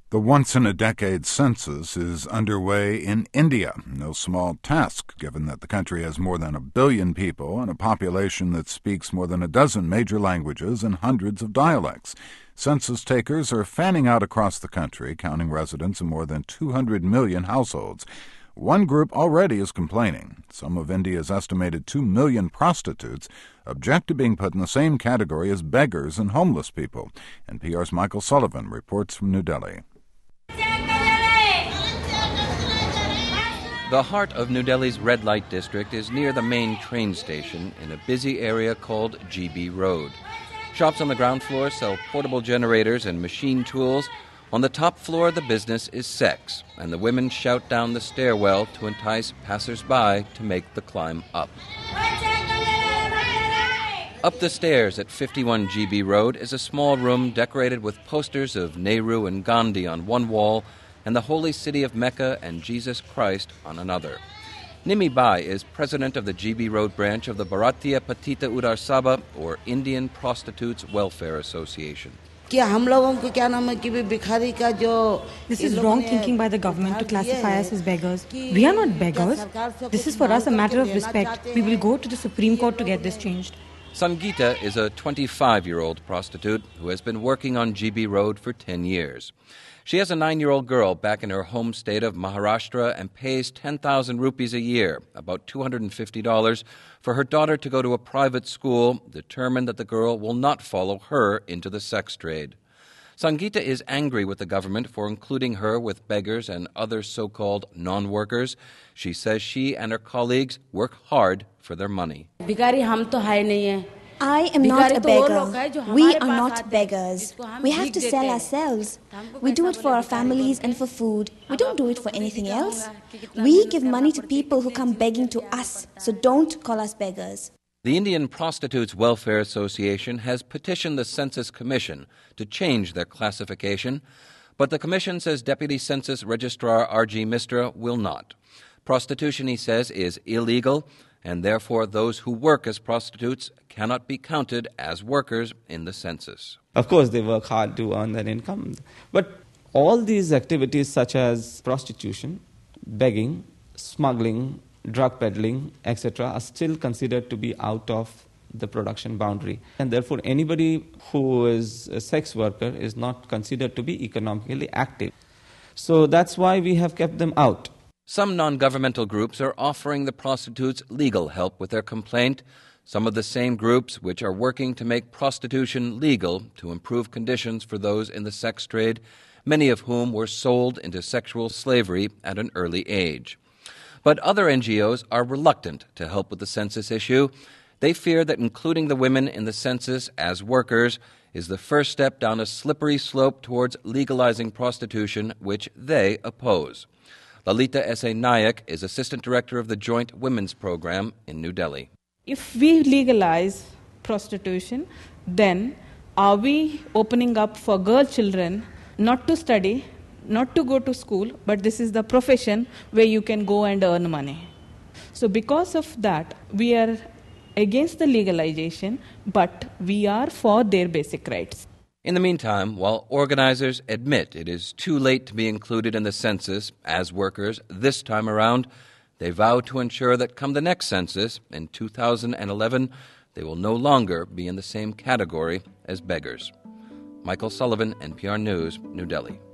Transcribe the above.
The once-in-a-decade census is underway in India. No small task, given that the country has more than 1 billion people and a population that speaks more than a dozen major languages and hundreds of dialects. Census takers are fanning out across the country, counting residents in more than 200 million households. One group already is complaining. Some of India's estimated 2 million prostitutes object to being put in the same category as beggars and homeless people. NPR's Michael Sullivan reports from New Delhi. The heart of New Delhi's red light district is near the main train station in a busy area called GB Road. Shops on the ground floor sell portable generators and machine tools. On the top floor, the business is sex, and the women shout down the stairwell to entice passers-by to make the climb up. Up the stairs at 51 GB Road is a small room decorated with posters of Nehru and Gandhi on one wall and the holy city of Mecca and Jesus Christ on another. Nimi Bai is president of the GB Road branch of the Bharatiya Patita Udar Sabha, or Indian Prostitutes Welfare Association. This is wrong thinking by the government to classify us as beggars. We are not beggars. This is for us a matter of respect. We will go to the Supreme Court to get this changed. Sangeeta is a 25-year-old prostitute who has been working on GB Road for 10 years. She has a 9-year-old girl back in her home state of Maharashtra and pays 10,000 rupees a year, about $250, for her daughter to go to a private school, determined that the girl will not follow her into the sex trade. Sangeeta is angry with the government for including her with beggars and other so-called non-workers. She says she and her colleagues work hard for their money. I am not a beggar. We are not beggars. We have to sell ourselves. We do it for our families and for food. We don't do it for anything else. We give money to people who come begging to us, so don't call us beggars. The Indian Prostitutes Welfare Association has petitioned the Census Commission to change their classification, but the Commission says Deputy Census Registrar R.G. Mistra will not. Prostitution, he says, is illegal, and therefore those who work as prostitutes cannot be counted as workers in the census. Of course, they work hard to earn their income. But all these activities such as prostitution, begging, smuggling, drug peddling, etc. are still considered to be out of the production boundary. And therefore, anybody who is a sex worker is not considered to be economically active. So that's why we have kept them out. Some non-governmental groups are offering the prostitutes legal help with their complaint. Some of the same groups which are working to make prostitution legal to improve conditions for those in the sex trade, many of whom were sold into sexual slavery at an early age. But other NGOs are reluctant to help with the census issue. They fear that including the women in the census as workers is the first step down a slippery slope towards legalizing prostitution, which they oppose. Lalita S.A. Nayak is Assistant Director of the Joint Women's Program in New Delhi. If we legalize prostitution, then are we opening up for girl children not to study, not to go to school, but this is the profession where you can go and earn money. So because of that, we are against the legalization, but we are for their basic rights. In the meantime, while organizers admit it is too late to be included in the census as workers this time around, they vow to ensure that come the next census in 2011, they will no longer be in the same category as beggars. Michael Sullivan, NPR News, New Delhi.